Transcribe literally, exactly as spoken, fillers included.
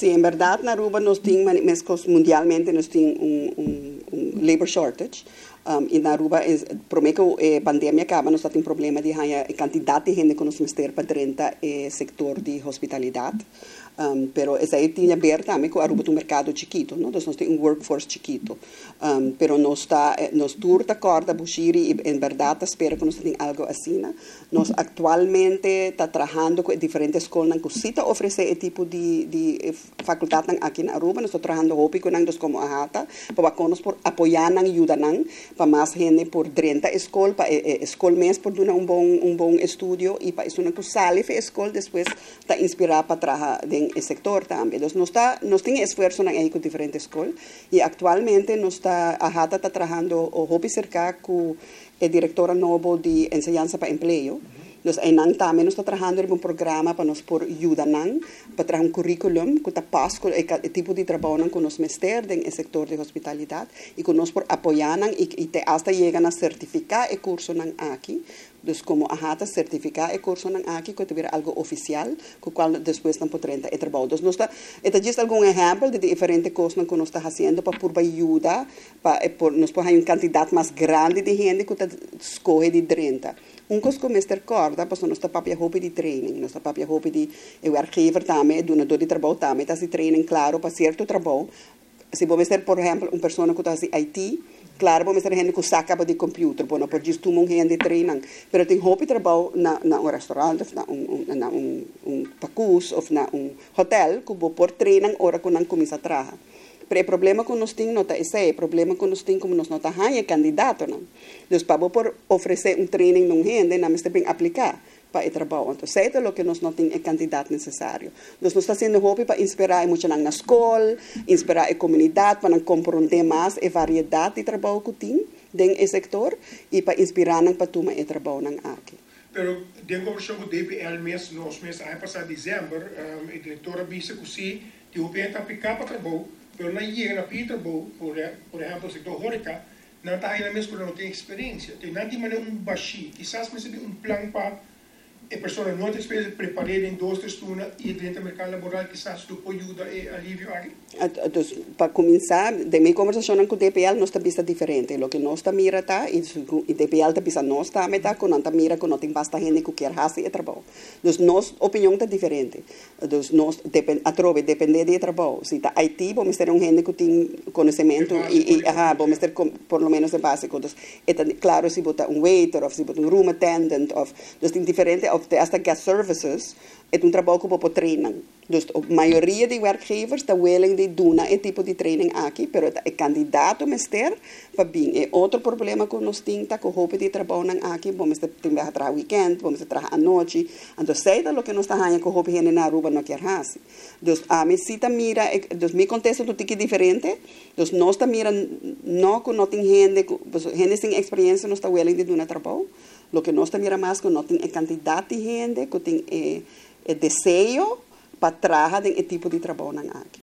Sí, en verdad, en Aruba nos tenemos mundialmente nos tiene un, un, un labor shortage. Um, en Aruba, es, prometo que la eh, pandemia acaba, nos tem problema de a quantidade de gente que nos meter para dentro do sector de hospitalidade. Um, pero essa aí tinha aberta também que Aruba é um mercado chiquito, não? Então nós temos um workforce chiquito. Um, pero nós está, nós turta corda bushiri e em verdade espero que nós tenhamos algo assim. Né? Nós atualmente está trabalhando com diferentes escolas que se oferece esse tipo de, de faculdade aqui na Aruba, nós estamos trabalhando hopi com nós como a hata, para que nós apoiar e ajudar para mais gente por dentro da escola, para a escola mesmo por dar um bom um bom estudo e para isso não que sale da escola depois está inspirar para trabalhar el sector también. Entonces, nos, está, nos tiene esfuerzo en con diferentes escuelas y actualmente nos está, Ajata está trabajando o hobby cerca con el director nuevo de enseñanza para empleo. Entonces, en también nos está trabajando en un programa para nos por ayudar para traer un currículum que está pas con el, el tipo de trabajo que nos mester en el sector de hospitalidad y que nos por apoyar y, y te, hasta llegan a certificar el curso aquí. Entonces, como Ajata certificar el curso aquí, que tuviera algo oficial, con cual después están potendo el trabajo. Entonces, nos está, este es algún ejemplo de diferentes cosas que nos está haciendo para por ayuda, para por, nos puede hay una cantidad más grande de gente que escoge de treinta. Un cosa como mister Corda, pues nos está papia hobby de training, nos está papia hobby de el werkgever también, donador de trabajo también, está training claro para cierto trabajo. Si vos ser, por ejemplo, una persona que está en I T, claro, vamos a ter gente que saca de computer, bueno, por isso tomam gente de training, pero tem hobby trabalho na na um restaurante, na um na um um pacus ou na um hotel, que vou por training hora que não começa a trabalhar. Pero o problema que nós temos não é esse, o problema que nós temos como nós não tá é candidato, não. Então, para por oferecer um training não gente, não está bem aplicar para o trabalho. Então, sei é o que nós não temos o candidato necessário. Nós não está sendo hobby para inspirar muito na escola, inspirar a comunidade para compreender mais a variedade de trabalho que tem dentro do setor e para inspirar para tomar o trabalho aqui. Pero dentro do show D P L mês, nós mês ano passado dezembro, um, a diretora disse que se que o penta aplicar para trabalho, pero não chega na pita trabalho, por por exemplo, o setor Horeca, não está ainda mesmo porque não tem experiência. Tem nada de maneira um baixi, quizás me um plano para a pessoa não tem experiência preparada em duas três turmas e dentro do mercado laboral quizás tu pode ajudar e alívio aqui. Então, para começar, de minha conversação com o D P L nós está vista diferente. O que nós está mira tá e o D P L está vista nós está meta com nós mira com não tem bastante gente que quer fazer o trabalho. Então, nossa opinião está diferente. Então, nós depend atrove depende do trabalho. Se está I T, vamos ter um gente que tem conhecimento e e ah, vamos ter por lo menos o básico. Então, é claro se botar um waiter ou se botar um room attendant ou então tem diferente of hasta guest services, é um trabalho que para training. Então, a maioria de werkgevers está willing de dar esse tipo de training aqui, mas é candidato a meter para bem. É outro problema que nós temos, que o hobby de trabalho aqui, vamos ter que trabalhar weekend, vamos ter que trabalhar à noite. Então, sei o que nós estamos fazendo com o hobby na Aruba não quer fazer. Então, a minha cita mira, então, meu contexto é um pouco diferente. Então, nós estamos mirando, não que não tem gente, gente sem experiência, não está willing de dar trabalho. Lo que nós estamos mirando mais que não tem a quantidade de gente que tem o desejo para trabalhar nesse tipo de trabalho aqui.